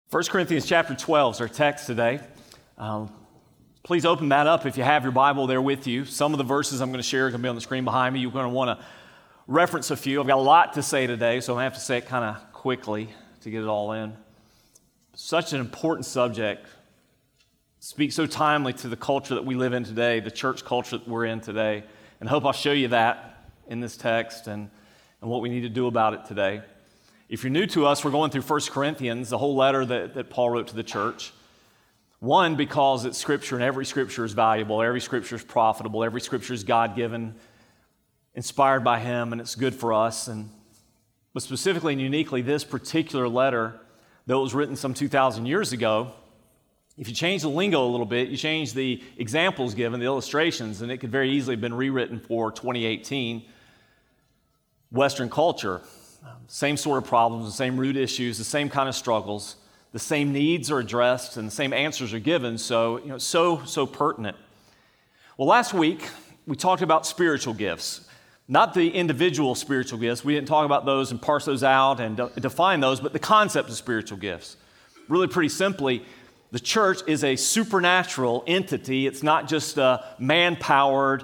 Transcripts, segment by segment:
1 Corinthians chapter 12 is our text today. Please open that up if you have your Bible there with you. Some of the verses I'm going to share are going to be on the screen behind me. You're going to want to reference a few. I've got a lot to say today, so I'm going to have to say it kind of quickly to get it all in. Such an important subject. Speaks so timely to the culture that we live in today, the church culture that we're in today. And I hope I'll show you that in this text and what we need to do about it today. If you're new to us, we're going through 1 Corinthians, the whole letter that Paul wrote to the church. One, because it's Scripture, and every Scripture is valuable, every Scripture is profitable, every Scripture is God-given, inspired by Him, and it's good for us. But specifically and uniquely, this particular letter, though it was written some 2,000 years ago, if you change the lingo a little bit, you change the examples given, the illustrations, and it could very easily have been rewritten for 2018 Western culture. Same sort of problems, the same root issues, the same kind of struggles, the same needs are addressed, and the same answers are given, so pertinent. Well, last week, we talked about spiritual gifts, not the individual spiritual gifts. We didn't talk about those and parse those out and define those, but the concept of spiritual gifts. Really pretty simply, the church is a supernatural entity. It's not just a man-powered,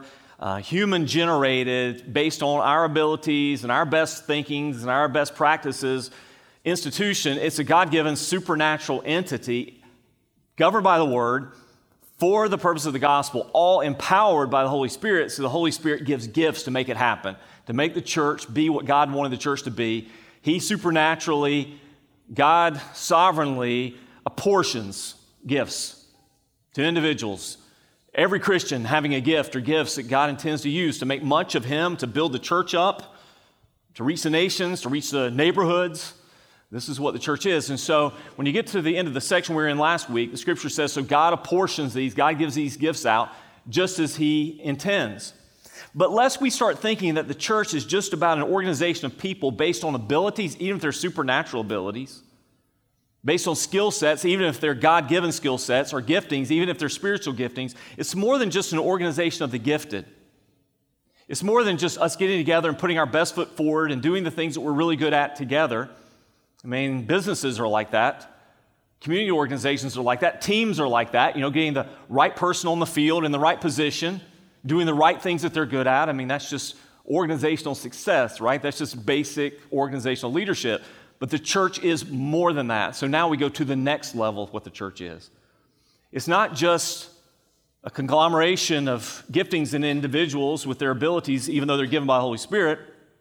human-generated, based on our abilities and our best thinkings and our best practices institution. It's a God-given supernatural entity governed by the Word for the purpose of the gospel, all empowered by the Holy Spirit. So the Holy Spirit gives gifts to make it happen, to make the church be what God wanted the church to be. He supernaturally, God sovereignly apportions gifts to individuals. Every Christian having a gift or gifts that God intends to use to make much of Him, to build the church up, to reach the nations, to reach the neighborhoods. This is what the church is. And so when you get to the end of the section we were in last week, the Scripture says, so God apportions these, God gives these gifts out just as He intends. But lest we start thinking that the church is just about an organization of people based on abilities, even if they're supernatural abilities, based on skill sets, even if they're God-given skill sets, or giftings, even if they're spiritual giftings, it's more than just an organization of the gifted. It's more than just us getting together and putting our best foot forward and doing the things that we're really good at together. I mean, businesses are like that. Community organizations are like that. Teams are like that. Getting the right person on the field in the right position, doing the right things that they're good at. I mean, that's just organizational success, right? That's just basic organizational leadership. But the church is more than that. So now we go to the next level of what the church is. It's not just a conglomeration of giftings in individuals with their abilities, even though they're given by the Holy Spirit.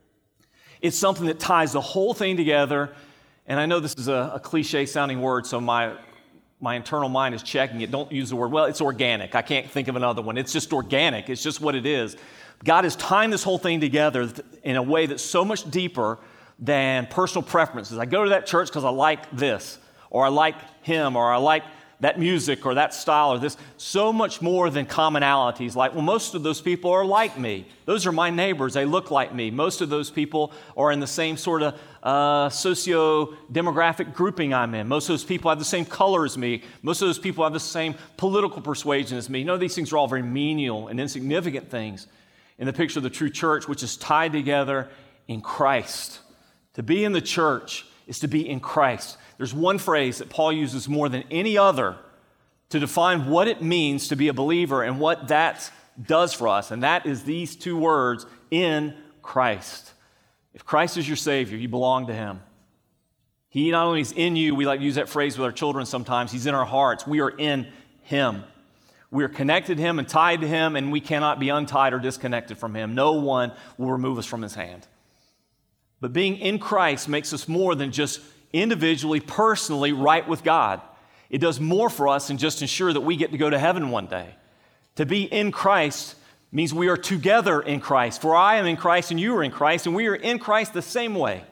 It's something that ties the whole thing together. And I know this is a cliche-sounding word, so my internal mind is checking it. Don't use the word, well, it's organic. I can't think of another one. It's just organic. It's just what it is. God is tying this whole thing together in a way that's so much deeper than personal preferences. I go to that church because I like this, or I like him, or I like that music, or that style, or this. So much more than commonalities. Like, well, most of those people are like me. Those are my neighbors. They look like me. Most of those people are in the same sort of socio-demographic grouping I'm in. Most of those people have the same color as me. Most of those people have the same political persuasion as me. These things are all very menial and insignificant things in the picture of the true church, which is tied together in Christ. To be in the church is to be in Christ. There's one phrase that Paul uses more than any other to define what it means to be a believer and what that does for us, and that is these two words, in Christ. If Christ is your Savior, you belong to Him. He not only is in you, we like to use that phrase with our children sometimes, He's in our hearts. We are in Him. We are connected to Him and tied to Him, and we cannot be untied or disconnected from Him. No one will remove us from His hand. But being in Christ makes us more than just individually, personally right with God. It does more for us than just ensure that we get to go to heaven one day. To be in Christ means we are together in Christ. For I am in Christ and you are in Christ, and we are in Christ the same way.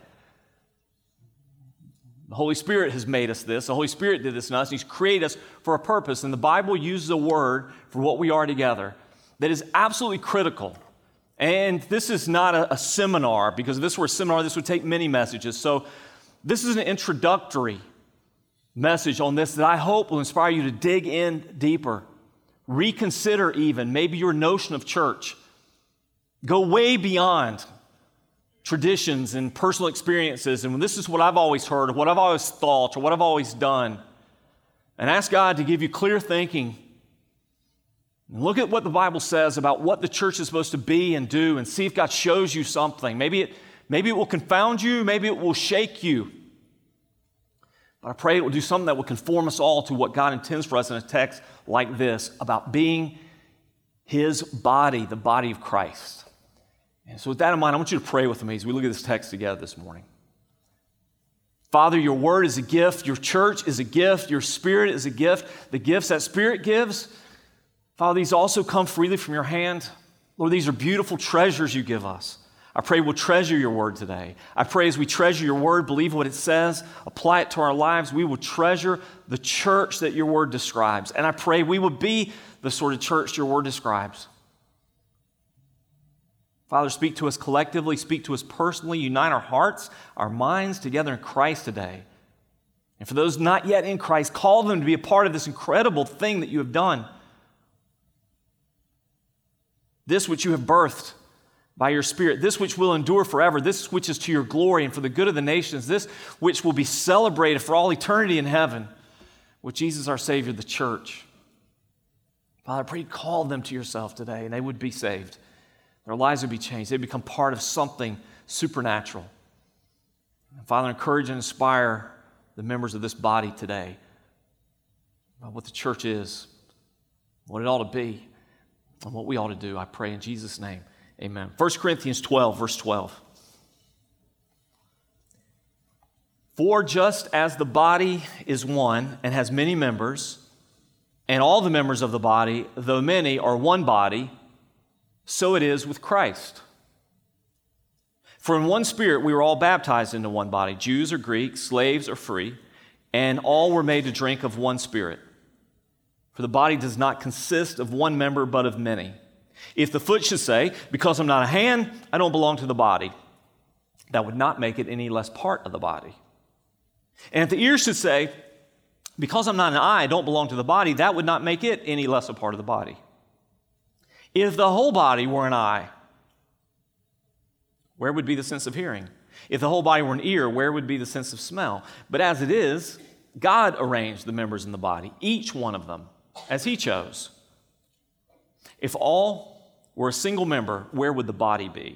The Holy Spirit has made us this. The Holy Spirit did this in us. He's created us for a purpose. And the Bible uses a word for what we are together that is absolutely critical. And this is not a seminar, because if this were a seminar, this would take many messages. So this is an introductory message on this that I hope will inspire you to dig in deeper, reconsider even maybe your notion of church. Go way beyond traditions and personal experiences, and this is what I've always heard, or what I've always thought, or what I've always done. And ask God to give you clear thinking. And look at what the Bible says about what the church is supposed to be and do, and see if God shows you something. Maybe it will confound you, maybe it will shake you. But I pray it will do something that will conform us all to what God intends for us in a text like this about being His body, the body of Christ. And so with that in mind, I want you to pray with me as we look at this text together this morning. Father, your word is a gift. Your church is a gift. Your Spirit is a gift. The gifts that Spirit gives, Father, these also come freely from your hand. Lord, these are beautiful treasures you give us. I pray we'll treasure your word today. I pray as we treasure your word, believe what it says, apply it to our lives, we will treasure the church that your word describes. And I pray we will be the sort of church your word describes. Father, speak to us collectively, speak to us personally, unite our hearts, our minds together in Christ today. And for those not yet in Christ, call them to be a part of this incredible thing that you have done. This which you have birthed by your Spirit, this which will endure forever, this which is to your glory and for the good of the nations, this which will be celebrated for all eternity in heaven, with Jesus our Savior, the church. Father, I pray you call them to yourself today and they would be saved. Their lives would be changed. They'd become part of something supernatural. And Father, encourage and inspire the members of this body today about what the church is, what it ought to be, and what we ought to do. I pray in Jesus' name. Amen. 1 Corinthians 12, verse 12. For just as the body is one and has many members, and all the members of the body, though many, are one body, so it is with Christ. For in one Spirit we were all baptized into one body, Jews or Greeks, slaves or free, and all were made to drink of one Spirit. For the body does not consist of one member, but of many. If the foot should say, because I'm not a hand, I don't belong to the body, that would not make it any less part of the body. And if the ear should say, because I'm not an eye, I don't belong to the body, that would not make it any less a part of the body. If the whole body were an eye, where would be the sense of hearing? If the whole body were an ear, where would be the sense of smell? But as it is, God arranged the members in the body, each one of them, as He chose. If all were a single member, where would the body be?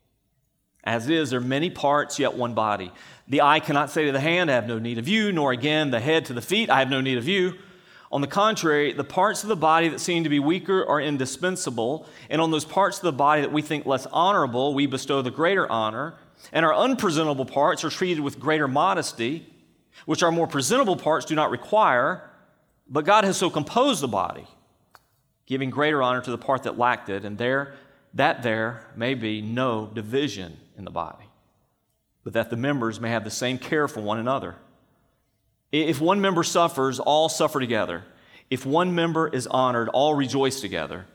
As it is, there are many parts, yet one body. The eye cannot say to the hand, I have no need of you, nor again the head to the feet, I have no need of you. On the contrary, the parts of the body that seem to be weaker are indispensable, and on those parts of the body that we think less honorable, we bestow the greater honor, and our unpresentable parts are treated with greater modesty, which our more presentable parts do not require, but God has so composed the body, giving greater honor to the part that lacked it, and there may be no division in the body, but that the members may have the same care for one another. If one member suffers, all suffer together. If one member is honored, all rejoice together.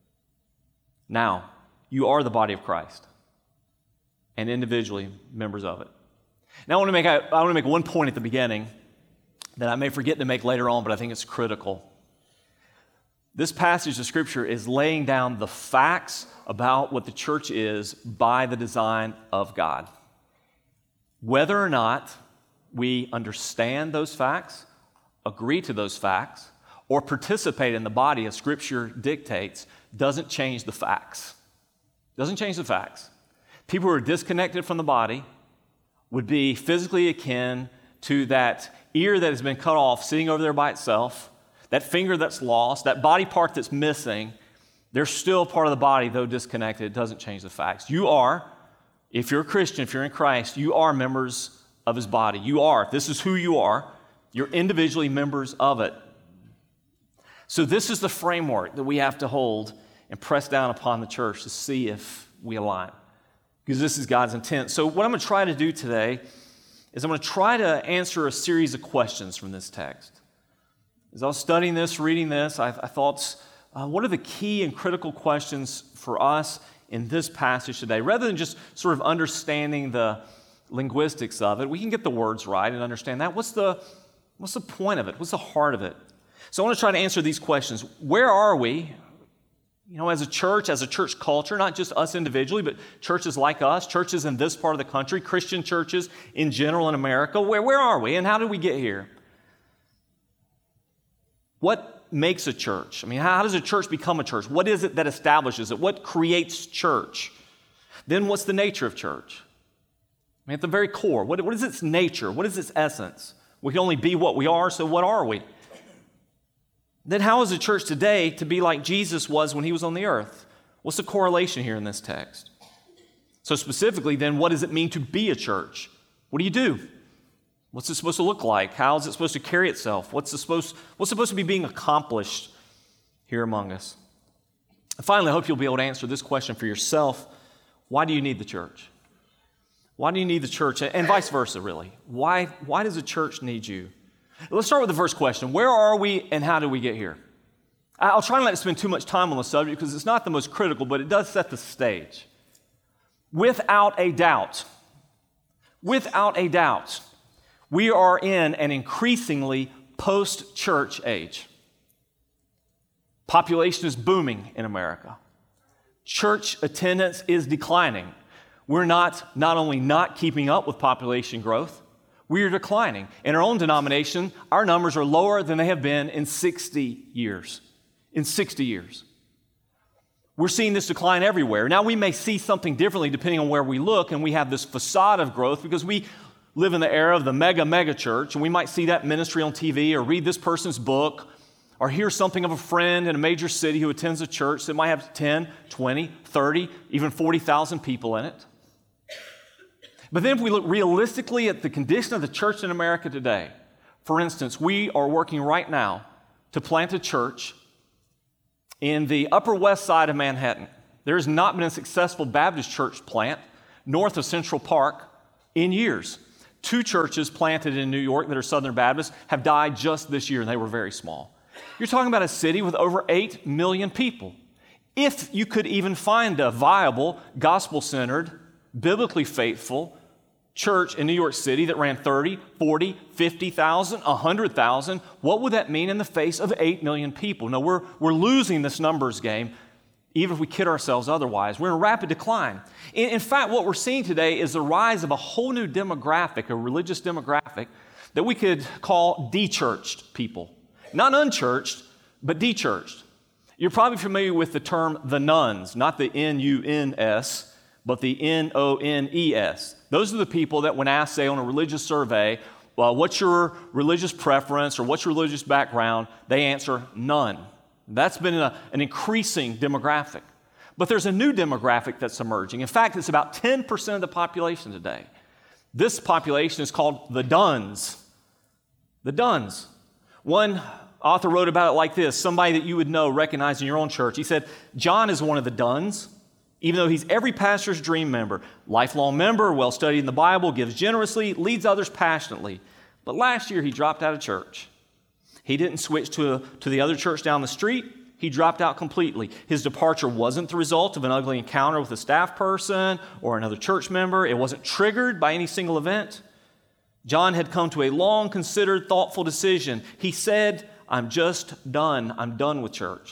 Now, you are the body of Christ, and individually members of it. Now, I want to make one point at the beginning that I may forget to make later on, but I think it's critical. This passage of Scripture is laying down the facts about what the church is by the design of God. Whether or not we understand those facts, agree to those facts, or participate in the body as Scripture dictates, doesn't change the facts. Doesn't change the facts. People who are disconnected from the body would be physically akin to that ear that has been cut off sitting over there by itself, that finger that's lost, that body part that's missing. They're still part of the body, though disconnected. It doesn't change the facts. You are, if you're a Christian, if you're in Christ, you are members of His body. You are. This is who you are. You're individually members of it. So this is the framework that we have to hold and press down upon the church to see if we align, because this is God's intent. So what I'm going to try to do today is I'm going to try to answer a series of questions from this text. As I was studying this, reading this, I thought, what are the key and critical questions for us in this passage today? Rather than just sort of understanding the linguistics of it, we can get the words right and understand that. What's the point of it? What's the heart of it? So I want to try to answer these questions. Where are we? As a church culture, not just us individually, but churches like us, churches in this part of the country, Christian churches in general in America, where are we and how did we get here? What makes a church? How does a church become a church? What is it that establishes it? What creates church? Then what's the nature of church? At the very core, what is its nature? What is its essence? We can only be what we are, so what are we? Then how is a church today to be like Jesus was when he was on the earth? What's the correlation here in this text? So specifically, then, what does it mean to be a church? What do you do? What's it supposed to look like? How is it supposed to carry itself? What's supposed to be being accomplished here among us? And finally, I hope you'll be able to answer this question for yourself. Why do you need the church? Why do you need the church? And vice versa, really. Why does a church need you? Let's start with the first question. Where are we and how did we get here? I'll try not to spend too much time on the subject because it's not the most critical, but it does set the stage. Without a doubt, we are in an increasingly post-church age. Population is booming in America. Church attendance is declining. We're not only not keeping up with population growth, we are declining. In our own denomination, our numbers are lower than they have been in 60 years. In 60 years. We're seeing this decline everywhere. Now, we may see something differently depending on where we look, and we have this facade of growth because we live in the era of the mega church, and we might see that ministry on TV or read this person's book or hear something of a friend in a major city who attends a church that might have 10, 20, 30, even 40,000 people in it. But then if we look realistically at the condition of the church in America today, for instance, we are working right now to plant a church in the Upper West Side of Manhattan. There has not been a successful Baptist church plant north of Central Park in years. 2 churches planted in New York that are Southern Baptist have died just this year, and they were very small. You're talking about a city with over 8 million people. If you could even find a viable, gospel-centered, biblically faithful church in New York City that ran 30, 40, 50,000, 100,000, what would that mean in the face of 8 million people? No, we're losing this numbers game, even if we kid ourselves otherwise. We're in rapid decline. In fact, what we're seeing today is the rise of a whole new demographic, a religious demographic, that we could call de-churched people. Not unchurched, but de-churched. You're probably familiar with the term the nuns, not the N-U-N-S, but the N-O-N-E-S. Those are the people that when asked, say, on a religious survey, well, what's your religious preference or what's your religious background, they answer none. That's been an increasing demographic. But there's a new demographic that's emerging. In fact, it's about 10% of the population today. This population is called the Dones. The Dones. One author wrote about it like this, somebody that you would know, recognize in your own church. He said, John is one of the Dones. Even though he's every pastor's dream member, lifelong member, well studied in the Bible, gives generously, leads others passionately. But last year he dropped out of church. He didn't switch to the other church down the street. He dropped out completely. His departure wasn't the result of an ugly encounter with a staff person or another church member. It wasn't triggered by any single event. John had come to a long considered, thoughtful decision. He said, I'm just done. I'm done with church.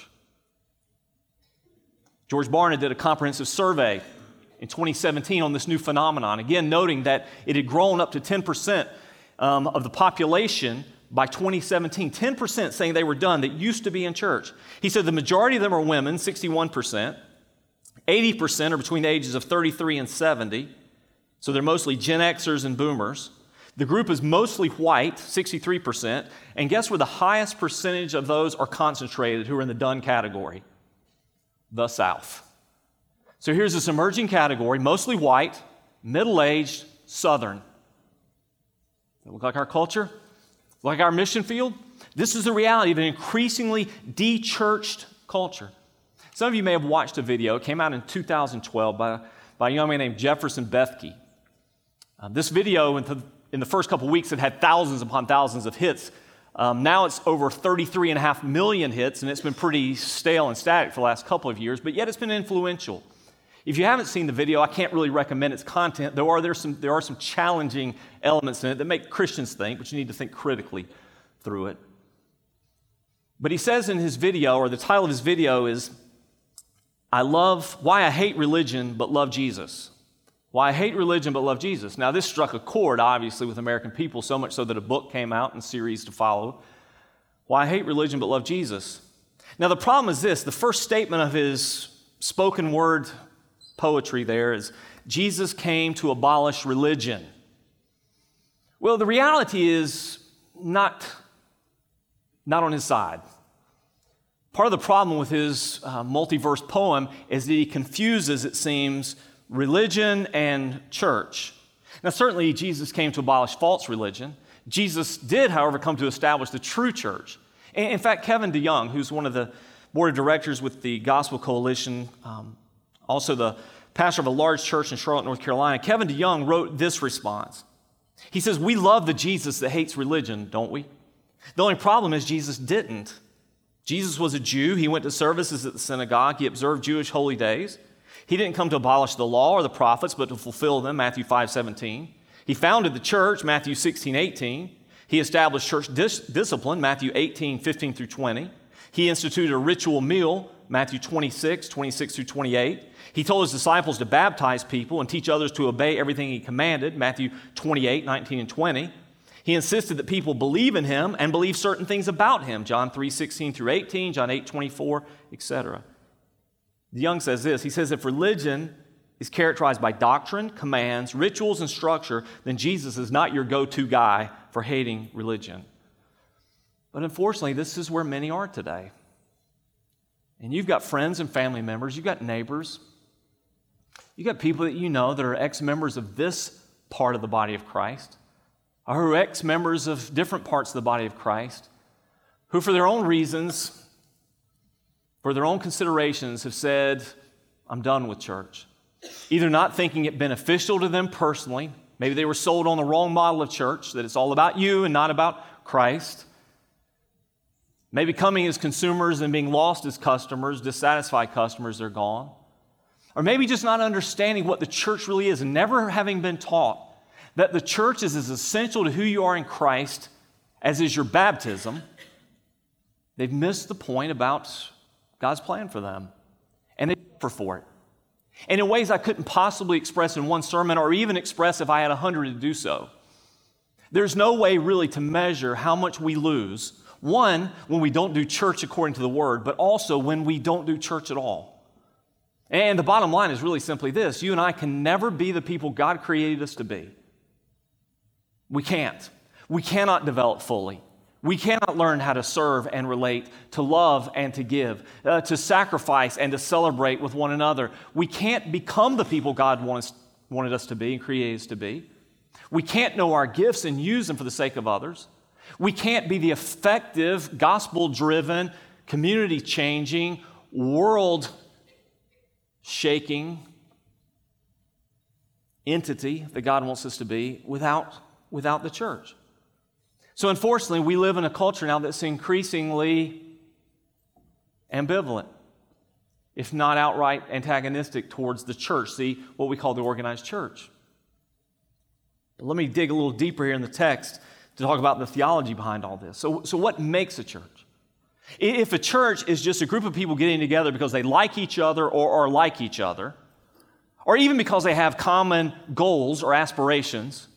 George Barna did a comprehensive survey in 2017 on this new phenomenon, again noting that it had grown up to 10% of the population by 2017, 10% saying they were done that used to be in church. He said the majority of them are women, 61%, 80% are between the ages of 33 and 70, so they're mostly Gen Xers and Boomers. The group is mostly white, 63%, and guess where the highest percentage of those are concentrated who are in the done category? The South. So here's this emerging category, mostly white, middle-aged, Southern. Does it look like our culture? Like our mission field? This is the reality of an increasingly de-churched culture. Some of you may have watched a video. It came out in 2012 by a young man named Jefferson Bethke. This video, in the first couple weeks, it had thousands upon thousands of hits. Now it's over 33.5 million hits, and it's been pretty stale and static for the last couple of years, but yet it's been influential. If you haven't seen the video, I can't really recommend its content. There are some challenging elements in it that make Christians think, but you need to think critically through it. But he says in his video, or the title of his video is, why I hate religion but love Jesus. Why I hate religion but love Jesus. Now, this struck a chord, obviously, with American people, so much so that a book came out and series to follow. Why I hate religion but love Jesus. Now, the problem is this. The first statement of his spoken word poetry there is, Jesus came to abolish religion. Well, the reality is not on his side. Part of the problem with his multi-verse poem is that he confuses, it seems, religion and church. Now, certainly, Jesus came to abolish false religion. Jesus did, however, come to establish the true church. In fact, Kevin DeYoung, who's one of the board of directors with the Gospel Coalition, also the pastor of a large church in Charlotte, North Carolina, Kevin DeYoung wrote this response. He says, we love the Jesus that hates religion, don't we? The only problem is Jesus didn't. Jesus was a Jew. He went to services at the synagogue. He observed Jewish holy days. He didn't come to abolish the law or the prophets, but to fulfill them, Matthew 5:17. He founded the church, Matthew 16:18. He established church discipline, Matthew 18:15 through 20. He instituted a ritual meal, Matthew 26 through 28. He told his disciples to baptize people and teach others to obey everything he commanded, Matthew 28:19 and 20. He insisted that people believe in him and believe certain things about him, John 3:16 through 18, John 8:24, etc. DeYoung says this. He says, if religion is characterized by doctrine, commands, rituals, and structure, then Jesus is not your go-to guy for hating religion. But unfortunately, this is where many are today. And you've got friends and family members, you've got neighbors, you've got people that you know that are ex-members of this part of the body of Christ, or who are ex-members of different parts of the body of Christ, who for their own reasons, for their own considerations, have said, I'm done with church. Either not thinking it beneficial to them personally, maybe they were sold on the wrong model of church, that it's all about you and not about Christ. Maybe coming as consumers and being lost as customers, dissatisfied customers, they're gone. Or maybe just not understanding what the church really is and never having been taught that the church is as essential to who you are in Christ as is your baptism. They've missed the point about God's plan for them, and they suffer for it. And in ways I couldn't possibly express in one sermon or even express if I had 100 to do so. There's no way really to measure how much we lose, one, when we don't do church according to the Word, but also when we don't do church at all. And the bottom line is really simply this. You and I can never be the people God created us to be. We can't. We cannot develop fully. We cannot learn how to serve and relate, to love and to give, to sacrifice and to celebrate with one another. We can't become the people God wanted us to be and created us to be. We can't know our gifts and use them for the sake of others. We can't be the effective, gospel-driven, community-changing, world-shaking entity that God wants us to be without the church. So unfortunately, we live in a culture now that's increasingly ambivalent, if not outright antagonistic towards the church, what we call the organized church. But let me dig a little deeper here in the text to talk about the theology behind all this. So what makes a church? If a church is just a group of people getting together because they like each other or are like each other, or even because they have common goals or aspirations,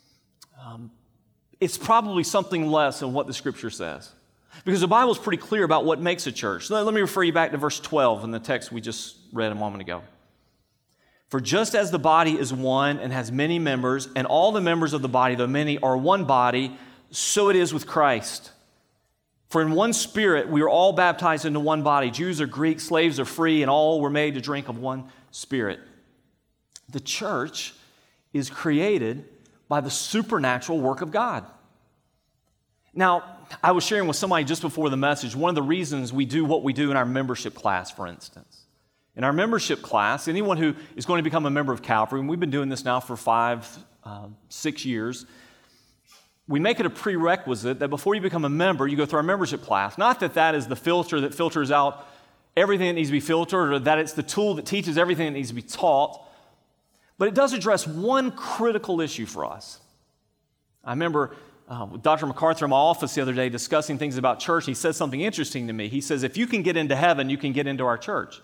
it's probably something less than what the Scripture says. Because the Bible is pretty clear about what makes a church. Let me refer you back to verse 12 in the text we just read a moment ago. For just as the body is one and has many members, and all the members of the body, though many, are one body, so it is with Christ. For in one Spirit we are all baptized into one body, Jews or Greeks, slaves or free, and all were made to drink of one Spirit. The church is created by the supernatural work of God. Now, I was sharing with somebody just before the message, one of the reasons we do what we do in our membership class, for instance. In our membership class, anyone who is going to become a member of Calvary, and we've been doing this now for 6 years, we make it a prerequisite that before you become a member, you go through our membership class. Not that that is the filter that filters out everything that needs to be filtered, or that it's the tool that teaches everything that needs to be taught, but it does address one critical issue for us. I remember with Dr. MacArthur in my office the other day discussing things about church. He said something interesting to me. He says, if you can get into heaven, you can get into our church.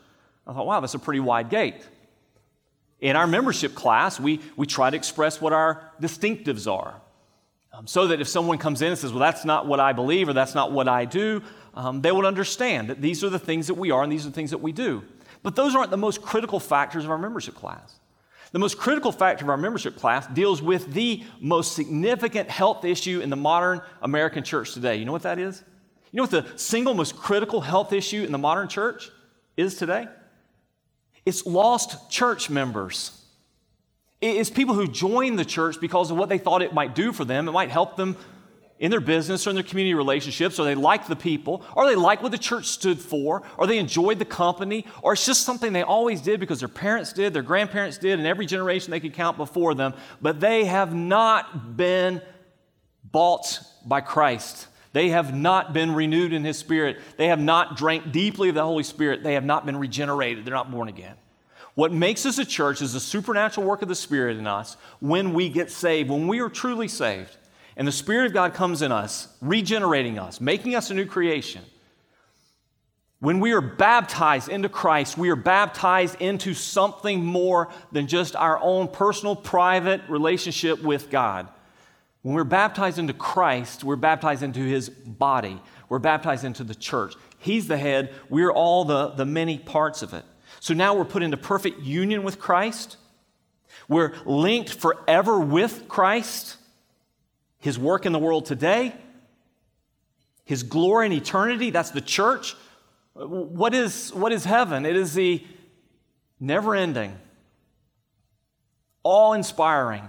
I thought, wow, that's a pretty wide gate. In our membership class, we try to express what our distinctives are, so that if someone comes in and says, well, that's not what I believe or that's not what I do, they will understand that these are the things that we are and these are the things that we do. But those aren't the most critical factors of our membership class. The most critical factor of our membership class deals with the most significant health issue in the modern American church today. You know what that is? You know what the single most critical health issue in the modern church is today? It's lost church members. It's people who join the church because of what they thought it might do for them. It might help them in their business or in their community relationships, or they like the people, or they like what the church stood for, or they enjoyed the company, or it's just something they always did because their parents did, their grandparents did, and every generation they could count before them, but they have not been bought by Christ. They have not been renewed in His Spirit. They have not drank deeply of the Holy Spirit. They have not been regenerated. They're not born again. What makes us a church is the supernatural work of the Spirit in us when we get saved, when we are truly saved. And the Spirit of God comes in us, regenerating us, making us a new creation. When we are baptized into Christ, we are baptized into something more than just our own personal, private relationship with God. When we're baptized into Christ, we're baptized into His body. We're baptized into the church. He's the head. We're all the many parts of it. So now we're put into perfect union with Christ. We're linked forever with Christ. His work in the world today, His glory in eternity, that's the church. What is heaven? It is the never-ending, awe-inspiring,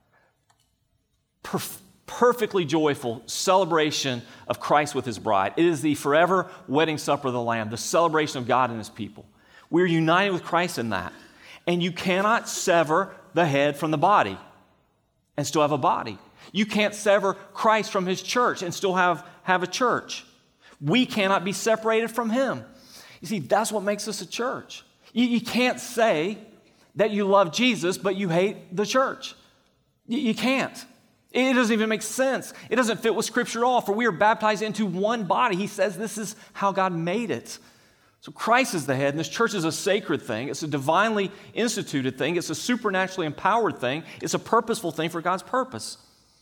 perfectly joyful celebration of Christ with His bride. It is the forever wedding supper of the Lamb, the celebration of God and His people. We're united with Christ in that. And you cannot sever the head from the body and still have a body. You can't sever Christ from His church and still have a church. We cannot be separated from Him. You see, that's what makes us a church. You can't say that you love Jesus, but you hate the church. You can't. It doesn't even make sense. It doesn't fit with Scripture at all, for we are baptized into one body. He says this is how God made it. So Christ is the head, and this church is a sacred thing. It's a divinely instituted thing. It's a supernaturally empowered thing. It's a purposeful thing for God's purpose.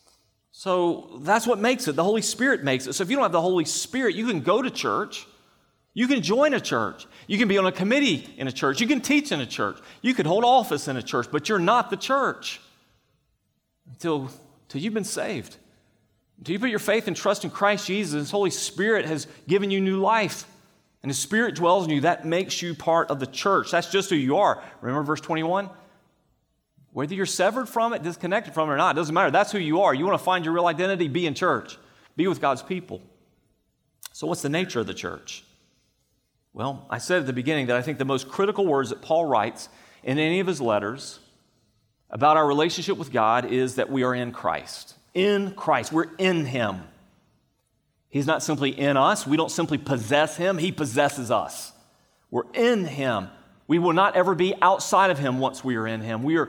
So that's what makes it. The Holy Spirit makes it. So if you don't have the Holy Spirit, you can go to church. You can join a church. You can be on a committee in a church. You can teach in a church. You could hold office in a church, but you're not the church until you've been saved. Until you put your faith and trust in Christ Jesus, His Holy Spirit has given you new life. And His Spirit dwells in you. That makes you part of the church. That's just who you are. Remember verse 21? Whether you're severed from it, disconnected from it or not, it doesn't matter. That's who you are. You want to find your real identity? Be in church. Be with God's people. So what's the nature of the church? Well, I said at the beginning that I think the most critical words that Paul writes in any of his letters about our relationship with God is that we are in Christ. In Christ. We're in Him. He's not simply in us. We don't simply possess Him. He possesses us. We're in Him. We will not ever be outside of Him once we are in Him. We are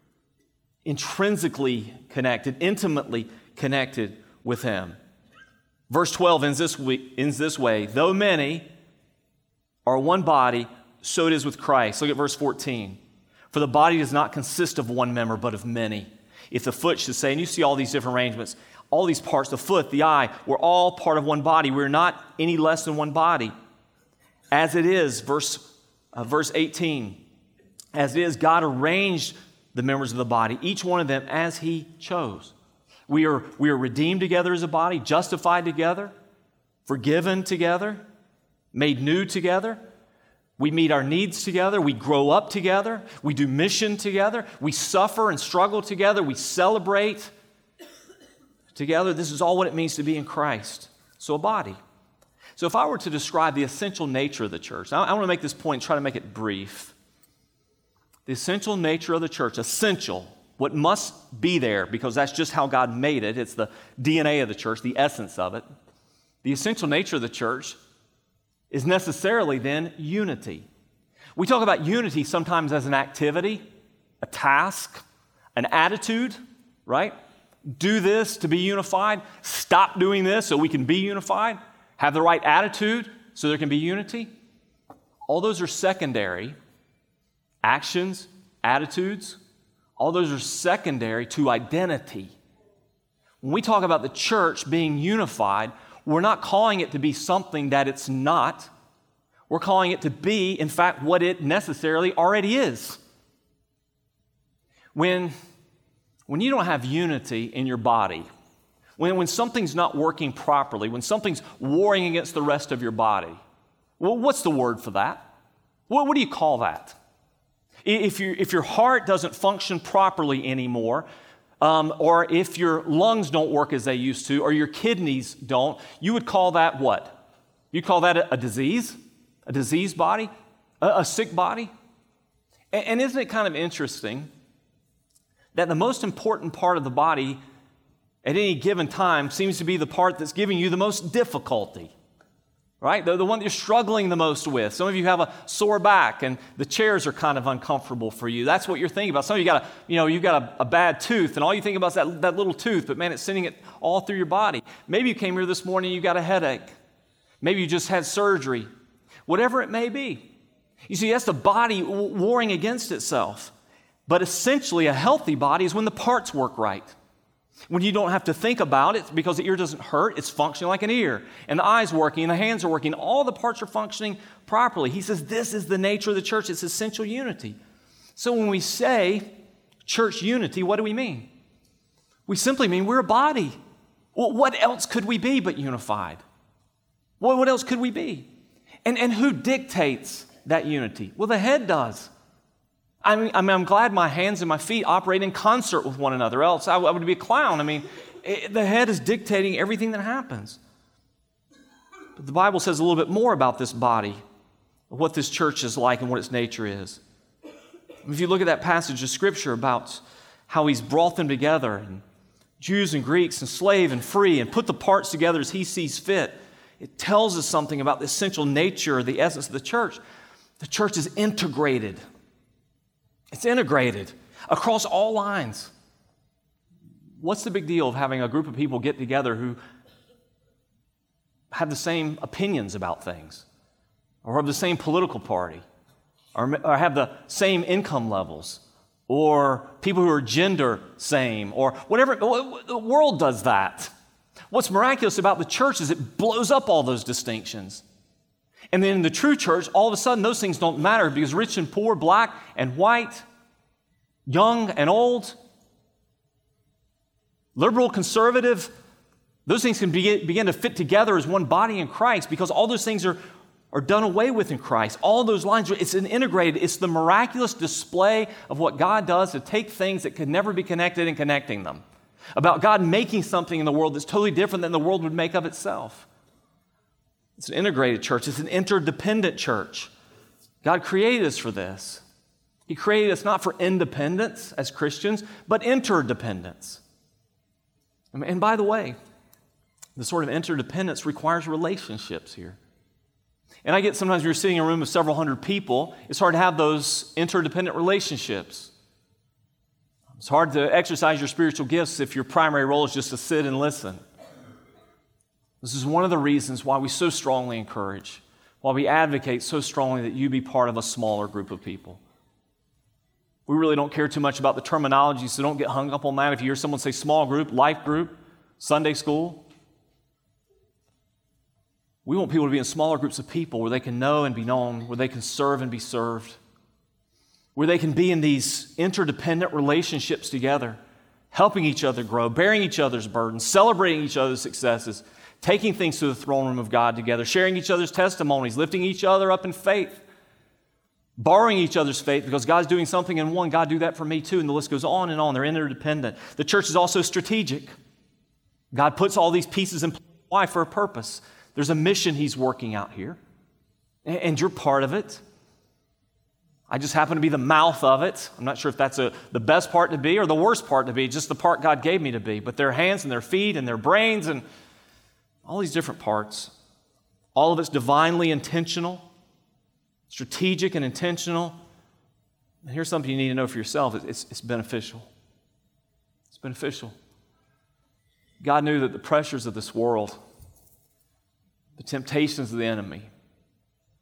intrinsically connected, intimately connected with Him. Verse 12 ends this way, though many are one body, so it is with Christ. Look at verse 14. For the body does not consist of one member, but of many. If the foot should say, and you see all these different arrangements, all these parts, the foot, the eye, we're all part of one body. We're not any less than one body. As it is, verse 18, as it is, God arranged the members of the body, each one of them as He chose. We are redeemed together as a body, justified together, forgiven together, made new together. We meet our needs together. We grow up together. We do mission together. We suffer and struggle together. We celebrate together. This is all what it means to be in Christ. So a body. So if I were to describe the essential nature of the church, I want to make this point, try to make it brief. The essential nature of the church, essential, what must be there, because that's just how God made it. It's the DNA of the church, the essence of it. The essential nature of the church is necessarily then unity. We talk about unity sometimes as an activity, a task, an attitude, right? Do this to be unified. Stop doing this so we can be unified. Have the right attitude so there can be unity. all those are secondary. Actions, attitudes, all those are secondary to identity. When we talk about the church being unified, we're not calling it to be something that it's not. We're calling it to be, in fact, what it necessarily already is. When you don't have unity in your body, when something's not working properly, when something's warring against the rest of your body, well, what's the word for that? What do you call that? If your heart doesn't function properly anymore, or if your lungs don't work as they used to, or your kidneys don't, you would call that what? You'd call that a disease? A diseased body? A sick body? And isn't it kind of interesting that the most important part of the body at any given time seems to be the part that's giving you the most difficulty? Right? The one that you're struggling the most with. Some of you have a sore back and the chairs are kind of uncomfortable for you. That's what you're thinking about. Some of you you've got a bad tooth and all you think about is that little tooth, but man, it's sending it all through your body. Maybe you came here this morning, you got a headache. Maybe you just had surgery. Whatever it may be. You see, that's the body warring against itself. But essentially, a healthy body is when the parts work right. When you don't have to think about it because the ear doesn't hurt, it's functioning like an ear. And the eye's working, and the hands are working. All the parts are functioning properly. He says this is the nature of the church. It's essential unity. So when we say church unity, what do we mean? We simply mean we're a body. Well, what else could we be but unified? What else could we be? And who dictates that unity? Well, the head does. I'm glad my hands and my feet operate in concert with one another, else I would be a clown. The head is dictating everything that happens. But the Bible says a little bit more about this body, what this church is like and what its nature is. If you look at that passage of Scripture about how He's brought them together, and Jews and Greeks and slave and free, and put the parts together as He sees fit, it tells us something about the essential nature, the essence of the church. The church is integrated. It's integrated across all lines. What's the big deal of having a group of people get together who have the same opinions about things, or have the same political party, or have the same income levels, or people who are gender same, or whatever? The world does that. What's miraculous about the church is it blows up all those distinctions. And then in the true church, all of a sudden, those things don't matter because rich and poor, black and white, young and old, liberal, conservative, those things can begin to fit together as one body in Christ because all those things are done away with in Christ. All those lines, it's an integrated, it's the miraculous display of what God does to take things that could never be connected and connecting them. About God making something in the world that's totally different than the world would make of itself. It's an integrated church. It's an interdependent church. God created us for this. He created us not for independence as Christians, but interdependence. And by the way, the sort of interdependence requires relationships here. And I get sometimes when you're sitting in a room of several hundred people, it's hard to have those interdependent relationships. It's hard to exercise your spiritual gifts if your primary role is just to sit and listen. This is one of the reasons why we so strongly encourage, why we advocate so strongly that you be part of a smaller group of people. We really don't care too much about the terminology, so don't get hung up on that. If you hear someone say small group, life group, Sunday school, we want people to be in smaller groups of people where they can know and be known, where they can serve and be served, where they can be in these interdependent relationships together, helping each other grow, bearing each other's burdens, celebrating each other's successes, taking things to the throne room of God together, sharing each other's testimonies, lifting each other up in faith, borrowing each other's faith because God's doing something in one. God, do that for me too. And the list goes on and on. They're interdependent. The church is also strategic. God puts all these pieces in place. Why? For a purpose. There's a mission He's working out here, and you're part of it. I just happen to be the mouth of it. I'm not sure if that's the best part to be or the worst part to be, just the part God gave me to be. But their hands and their feet and their brains and all these different parts, all of it's divinely intentional, strategic and intentional. And here's something you need to know for yourself. It's beneficial. It's beneficial. God knew that the pressures of this world, the temptations of the enemy,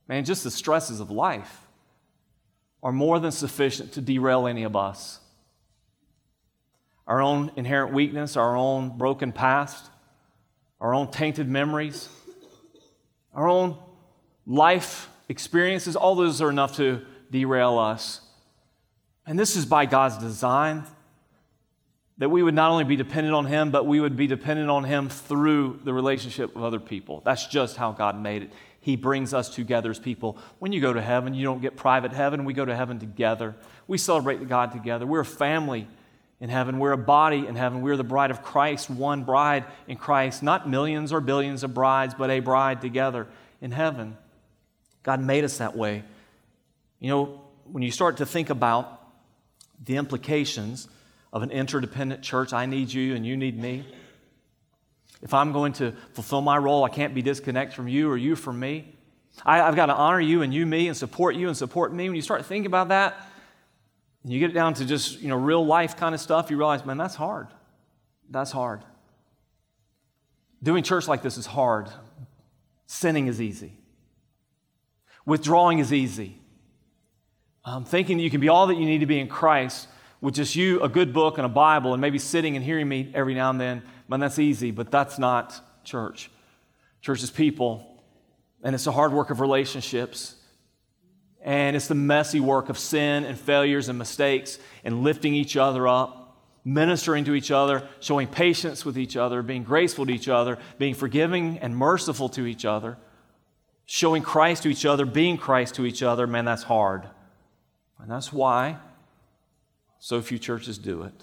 Man, just the stresses of life are more than sufficient to derail any of us. Our own inherent weakness, our own broken past, our own tainted memories, our own life experiences, all those are enough to derail us. And this is by God's design, that we would not only be dependent on Him, but we would be dependent on Him through the relationship with other people. That's just how God made it. He brings us together as people. When you go to heaven, you don't get private heaven. We go to heaven together. We celebrate God together. We're a family in heaven. We're a body in heaven. We're the bride of Christ, one bride in Christ. Not millions or billions of brides, but a bride together in heaven. God made us that way. You know, when you start to think about the implications of an interdependent church, I need you and you need me. If I'm going to fulfill my role, I can't be disconnected from you or you from me. I've got to honor you and you me and support you and support me. When you start thinking about that, and you get it down to just, real life kind of stuff, you realize, man, that's hard. That's hard. Doing church like this is hard. Sinning is easy. Withdrawing is easy. Thinking that you can be all that you need to be in Christ with just you, a good book, and a Bible, and maybe sitting and hearing me every now and then, man, that's easy, but that's not church. Church is people, and it's the hard work of relationships, and it's the messy work of sin and failures and mistakes and lifting each other up, ministering to each other, showing patience with each other, being graceful to each other, being forgiving and merciful to each other, showing Christ to each other, being Christ to each other. Man, that's hard. And that's why so few churches do it.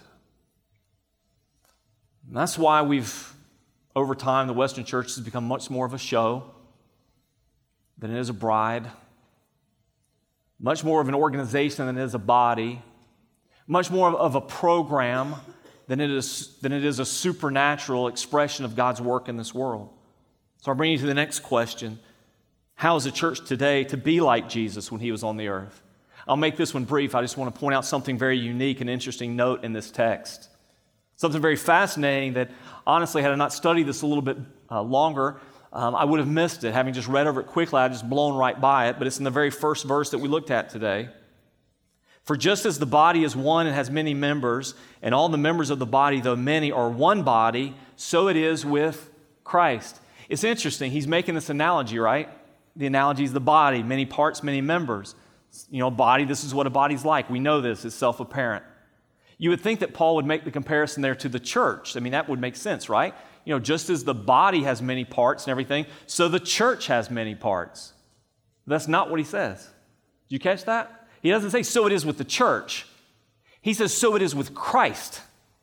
And that's why over time, the Western church has become much more of a show than it is a bride, much more of an organization than it is a body, much more of a program than it is a supernatural expression of God's work in this world. So I'll bring you to the next question. How is the church today to be like Jesus when He was on the earth? I'll make this one brief. I just want to point out something very unique and interesting note in this text. Something very fascinating that, honestly, had I not studied this a little bit longer, I would have missed it. Having just read over it quickly, I'd just blown right by it, but it's in the very first verse that we looked at today. For just as the body is one and has many members, and all the members of the body, though many, are one body, so it is with Christ. It's interesting. He's making this analogy, right? The analogy is the body, many parts, many members. Body, this is what a body's like. We know this. It's self-apparent. You would think that Paul would make the comparison there to the church. I mean, that would make sense, right? Just as the body has many parts and everything, so the church has many parts. That's not what he says. Did you catch that? He doesn't say, so it is with the church. He says, so it is with Christ.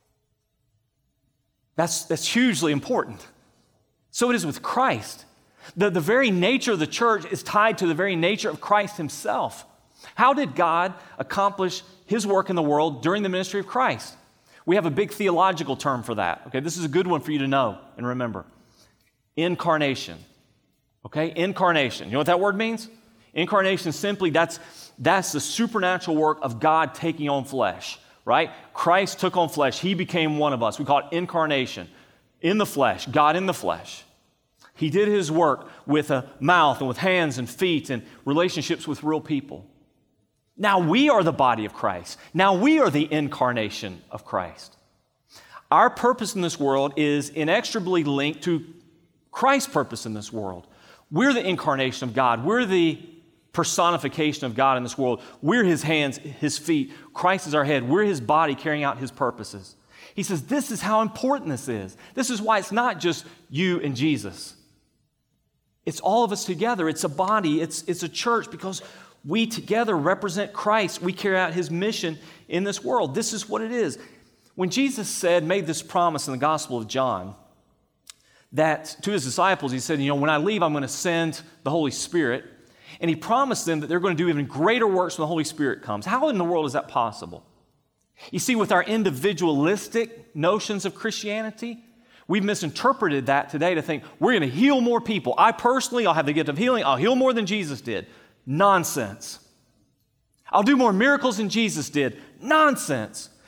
That's hugely important. So it is with Christ. The very nature of the church is tied to the very nature of Christ Himself. How did God accomplish His work in the world during the ministry of Christ? We have a big theological term for that. Okay, this is a good one for you to know and remember. Incarnation. Okay, incarnation. You know what that word means? Incarnation simply, that's the supernatural work of God taking on flesh, right? Christ took on flesh. He became one of us. We call it incarnation. In the flesh, God in the flesh. He did His work with a mouth and with hands and feet and relationships with real people. Now we are the body of Christ. Now we are the incarnation of Christ. Our purpose in this world is inextricably linked to Christ's purpose in this world. We're the incarnation of God. We're the personification of God in this world. We're His hands, His feet. Christ is our head. We're His body carrying out His purposes. He says this is how important this is. This is why it's not just you and Jesus. It's all of us together. It's a body. It's a church because we together represent Christ. We carry out His mission in this world. This is what it is. When Jesus made this promise in the Gospel of John, that to His disciples, He said, when I leave, I'm going to send the Holy Spirit. And He promised them that they're going to do even greater works when the Holy Spirit comes. How in the world is that possible? You see, with our individualistic notions of Christianity, we've misinterpreted that today to think we're going to heal more people. I'll have the gift of healing. I'll heal more than Jesus did. Nonsense. I'll do more miracles than Jesus did. Nonsense.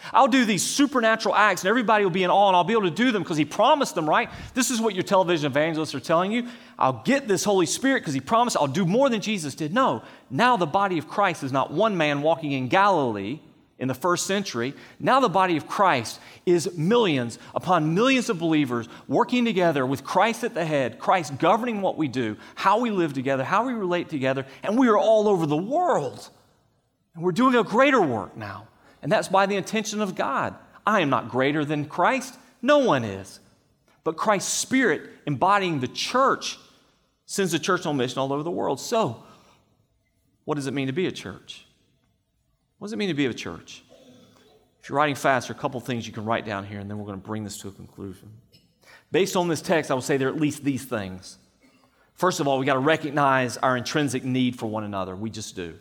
I'll do these supernatural acts and everybody will be in awe and I'll be able to do them because he promised them, right? This is what your television evangelists are telling you. I'll get this Holy Spirit because he promised I'll do more than Jesus did. No, now the body of Christ is not one man walking in Galilee in the first century. Now the body of Christ is millions upon millions of believers working together with Christ at the head, Christ governing what we do, how we live together, how we relate together, and we are all over the world. And we're doing a greater work now. And that's by the intention of God. I am not greater than Christ. No one is. But Christ's Spirit embodying the church sends the church on mission all over the world. So, what does it mean to be a church? What does it mean to be a church? If you're writing fast, there are a couple things you can write down here, and then we're going to bring this to a conclusion. Based on this text, I would say there are at least these things. First of all, we got to recognize our intrinsic need for one another. We just do.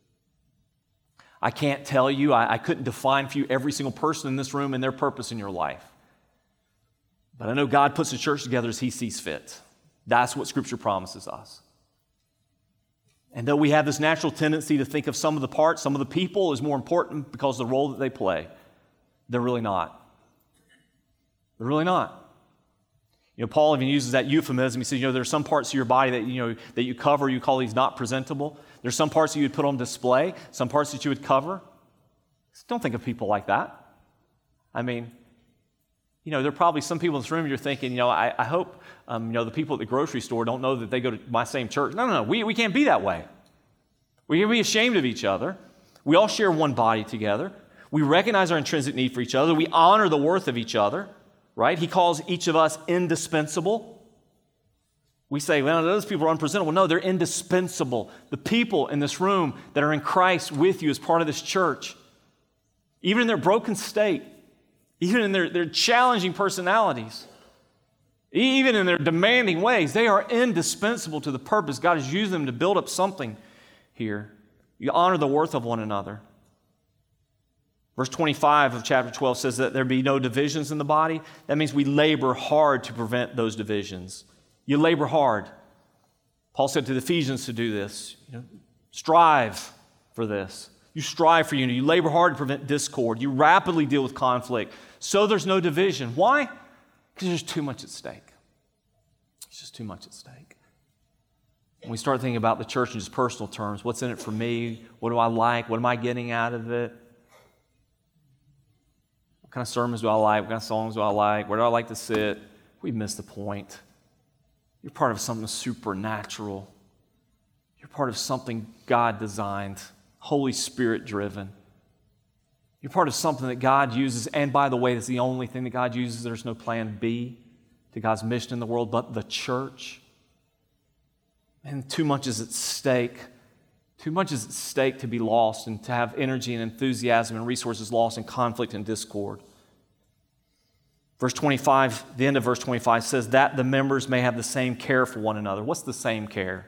I can't tell you, I couldn't define for you every single person in this room and their purpose in your life. But I know God puts the church together as he sees fit. That's what Scripture promises us. And though we have this natural tendency to think of some of the parts, some of the people as more important because of the role that they play, they're really not. They're really not. Paul even uses that euphemism. He says, there are some parts of your body that you cover, you call these not presentable. There's some parts that you would put on display, some parts that you would cover. Don't think of people like that. I mean, there are probably some people in this room you're thinking, I hope, the people at the grocery store don't know that they go to my same church. No. We can't be that way. We can be ashamed of each other. We all share one body together. We recognize our intrinsic need for each other. We honor the worth of each other, right? He calls each of us indispensable. We say, well, those people are unpresentable. No, they're indispensable. The people in this room that are in Christ with you as part of this church, even in their broken state, even in their challenging personalities, even in their demanding ways, they are indispensable to the purpose. God has used them to build up something here. You honor the worth of one another. Verse 25 of chapter 12 says that there be no divisions in the body. That means we labor hard to prevent those divisions. You labor hard. Paul said to the Ephesians to do this. Strive for this. You strive for unity. You labor hard to prevent discord. You rapidly deal with conflict so there's no division. Why? Because there's too much at stake. It's just too much at stake. When we start thinking about the church in just personal terms, what's in it for me? What do I like? What am I getting out of it? What kind of sermons do I like? What kind of songs do I like? Where do I like to sit? We miss the point. You're part of something supernatural. You're part of something God designed, Holy Spirit driven. You're part of something that God uses, and by the way, that's the only thing that God uses. There's no plan B to God's mission in the world but the church. And too much is at stake. Too much is at stake to be lost and to have energy and enthusiasm and resources lost in conflict and discord. Verse 25, the end of verse 25 says that the members may have the same care for one another. What's the same care?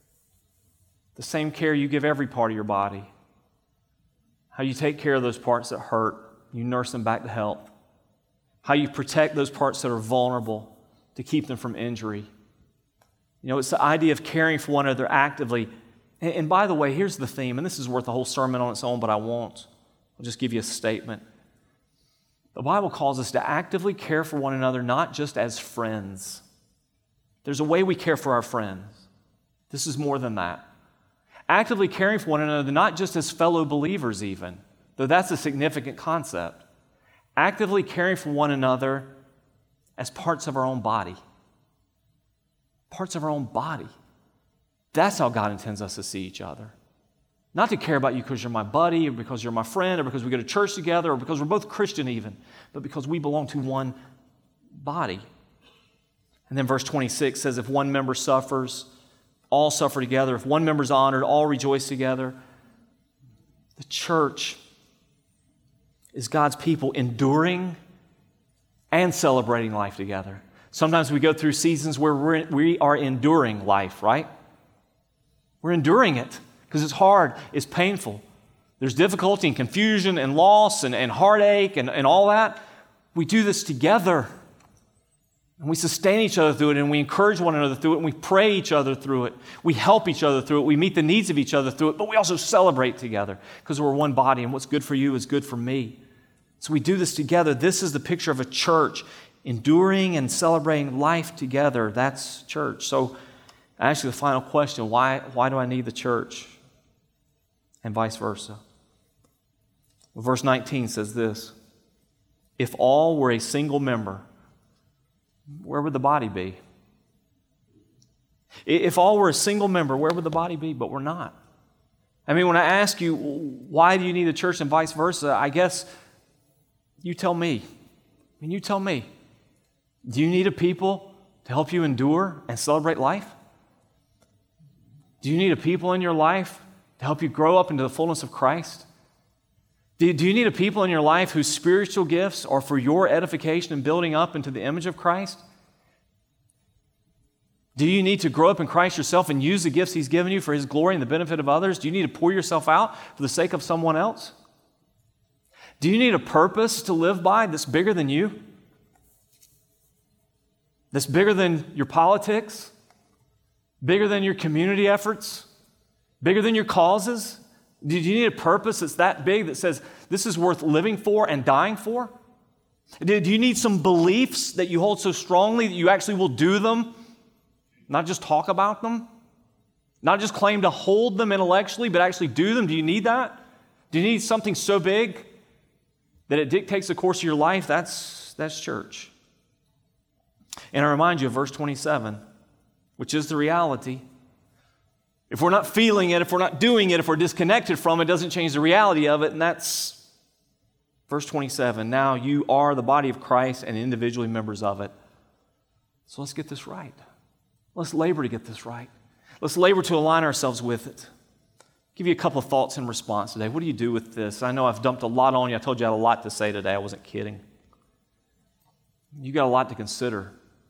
The same care you give every part of your body. How you take care of those parts that hurt. You nurse them back to health. How you protect those parts that are vulnerable to keep them from injury. It's the idea of caring for one another actively. And by the way, here's the theme, and this is worth a whole sermon on its own, but I won't. I'll just give you a statement. The Bible calls us to actively care for one another, not just as friends. There's a way we care for our friends. This is more than that. Actively caring for one another, not just as fellow believers even, though that's a significant concept. Actively caring for one another as parts of our own body. Parts of our own body. That's how God intends us to see each other. Not to care about you because you're my buddy, or because you're my friend, or because we go to church together, or because we're both Christian even, but because we belong to one body. And then verse 26 says, if one member suffers, all suffer together. If one member is honored, all rejoice together. The church is God's people enduring and celebrating life together. Sometimes we go through seasons where we are enduring life, right? We're enduring it because it's hard, it's painful. There's difficulty and confusion and loss and heartache and all that. We do this together. And we sustain each other through it, and we encourage one another through it, and we pray each other through it. We help each other through it. We meet the needs of each other through it, but we also celebrate together because we're one body, and what's good for you is good for me. So we do this together. This is the picture of a church, enduring and celebrating life together. That's church. So I ask you the final question, why do I need the church? And vice versa. Verse 19 says this, if all were a single member, where would the body be? If all were a single member, where would the body be? But we're not. I mean, when I ask you, why do you need a church and vice versa, I guess you tell me. I mean, you tell me. Do you need a people to help you endure and celebrate life? Do you need a people in your life to help you grow up into the fullness of Christ? Do you need a people in your life whose spiritual gifts are for your edification and building up into the image of Christ? Do you need to grow up in Christ yourself and use the gifts He's given you for His glory and the benefit of others? Do you need to pour yourself out for the sake of someone else? Do you need a purpose to live by that's bigger than you? That's bigger than your politics? Bigger than your community efforts? Bigger than your causes? Do you need a purpose that's that big that says this is worth living for and dying for? Do you need some beliefs that you hold so strongly that you actually will do them? Not just talk about them? Not just claim to hold them intellectually, but actually do them? Do you need that? Do you need something so big that it dictates the course of your life? That's church. And I remind you of verse 27, which is the reality. If we're not feeling it, if we're not doing it, if we're disconnected from it, it doesn't change the reality of it. And that's verse 27. Now you are the body of Christ and individually members of it. So let's get this right. Let's labor to get this right. Let's labor to align ourselves with it. I'll give you a couple of thoughts in response today. What do you do with this? I know I've dumped a lot on you. I told you I had a lot to say today. I wasn't kidding. You got a lot to consider.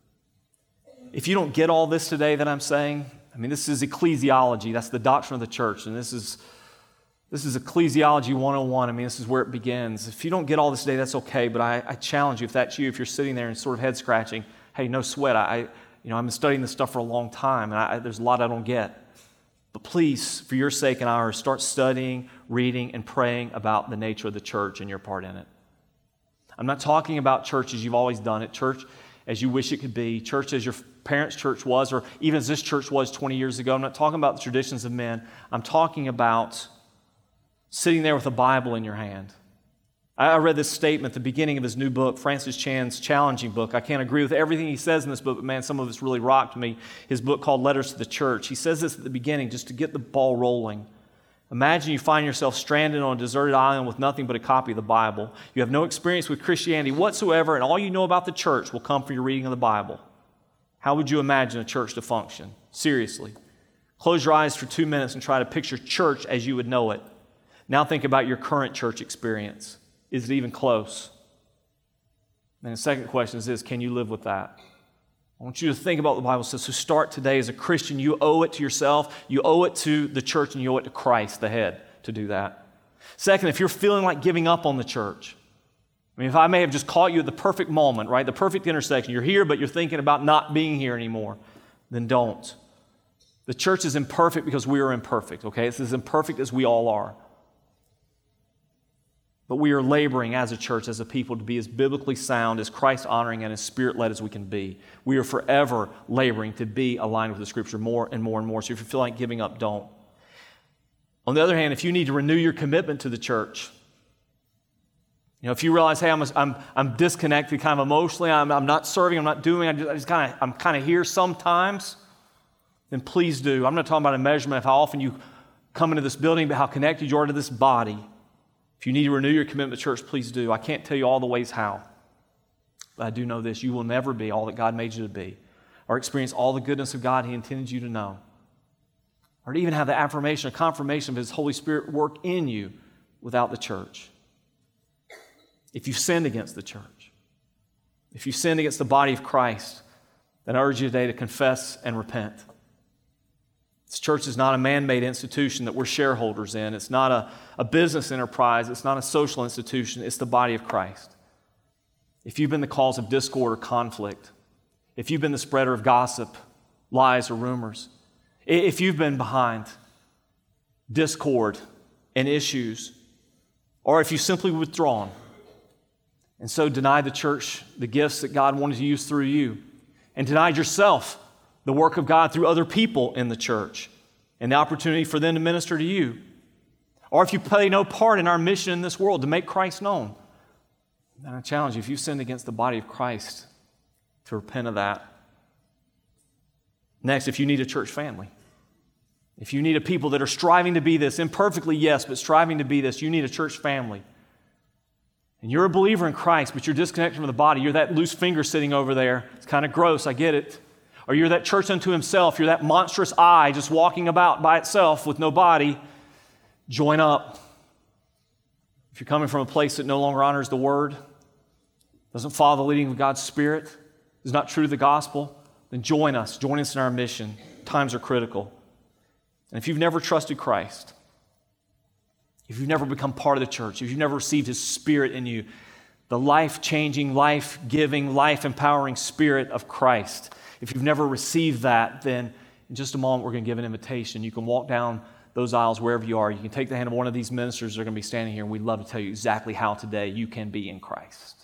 If you don't get all this today that I'm saying, I mean, this is ecclesiology. That's the doctrine of the church. And this is ecclesiology 101. I mean, this is where it begins. If you don't get all this today, that's okay. But I challenge you, if that's you, if you're sitting there and sort of head scratching, hey, no sweat. I've been studying this stuff for a long time, and there's a lot I don't get. But please, for your sake and ours, start studying, reading, and praying about the nature of the church and your part in it. I'm not talking about church as you've always done it, church as you wish it could be, church as your parents' church was, or even as this church was 20 years ago. I'm not talking about the traditions of men. I'm talking about sitting there with a Bible in your hand. I read this statement at the beginning of his new book, Francis Chan's challenging book. I can't agree with everything he says in this book, but man, some of it's really rocked me. His book called Letters to the Church. He says this at the beginning just to get the ball rolling. Imagine you find yourself stranded on a deserted island with nothing but a copy of the Bible. You have no experience with Christianity whatsoever, and all you know about the church will come from your reading of the Bible. How would you imagine a church to function? Seriously. Close your eyes for 2 minutes and try to picture church as you would know it. Now think about your current church experience. Is it even close? And the second question is this, can you live with that? I want you to think about what the Bible says. So start today as a Christian. You owe it to yourself, you owe it to the church, and you owe it to Christ, the head, to do that. Second, if you're feeling like giving up on the church, I mean, if I may have just caught you at the perfect moment, right, the perfect intersection, you're here, but you're thinking about not being here anymore, then don't. The church is imperfect because we are imperfect, okay? It's as imperfect as we all are. But we are laboring as a church, as a people, to be as biblically sound, as Christ-honoring, and as Spirit-led as we can be. We are forever laboring to be aligned with the Scripture more and more and more. So if you feel like giving up, don't. On the other hand, if you need to renew your commitment to the church, if you realize, hey, I'm disconnected kind of emotionally, I'm not serving, I'm not doing, I'm kind of here sometimes, then please do. I'm not talking about a measurement of how often you come into this building, but how connected you are to this body. If you need to renew your commitment to church, please do. I can't tell you all the ways how, but I do know this. You will never be all that God made you to be, or experience all the goodness of God He intended you to know, or to even have the affirmation or confirmation of His Holy Spirit work in you without the church. If you've sinned against the church, if you've sinned against the body of Christ, then I urge you today to confess and repent. This church is not a man-made institution that we're shareholders in. It's not a business enterprise. It's not a social institution. It's the body of Christ. If you've been the cause of discord or conflict, if you've been the spreader of gossip, lies, or rumors, if you've been behind discord and issues, or if you've simply withdrawn, and so denied the church the gifts that God wanted to use through you, and denied yourself the work of God through other people in the church and the opportunity for them to minister to you. Or if you play no part in our mission in this world to make Christ known, then I challenge you, if you've sinned against the body of Christ, to repent of that. Next, if you need a church family, if you need a people that are striving to be this, imperfectly, yes, but striving to be this, you need a church family. And you're a believer in Christ, but you're disconnected from the body. You're that loose finger sitting over there. It's kind of gross, I get it. Or you're that church unto himself. You're that monstrous eye just walking about by itself with no body. Join up. If you're coming from a place that no longer honors the Word, doesn't follow the leading of God's Spirit, is not true to the gospel, then join us. Join us in our mission. Times are critical. And if you've never trusted Christ, if you've never become part of the church, if you've never received His Spirit in you, the life-changing, life-giving, life-empowering Spirit of Christ, if you've never received that, then in just a moment we're going to give an invitation. You can walk down those aisles wherever you are. You can take the hand of one of these ministers that are going to be standing here, and we'd love to tell you exactly how today you can be in Christ.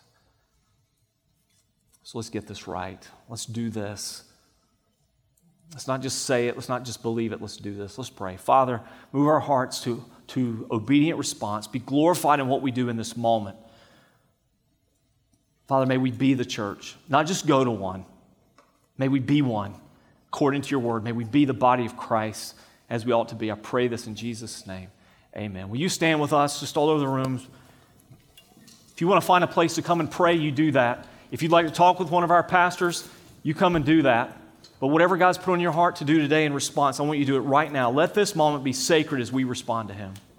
So let's get this right. Let's do this. Let's not just say it. Let's not just believe it. Let's do this. Let's pray. Father, move our hearts to obedient response. Be glorified in what we do in this moment. Father, may we be the church, not just go to one. May we be one according to your word. May we be the body of Christ as we ought to be. I pray this in Jesus' name. Amen. Will you stand with us just all over the rooms? If you want to find a place to come and pray, you do that. If you'd like to talk with one of our pastors, you come and do that. But whatever God's put on your heart to do today in response, I want you to do it right now. Let this moment be sacred as we respond to Him.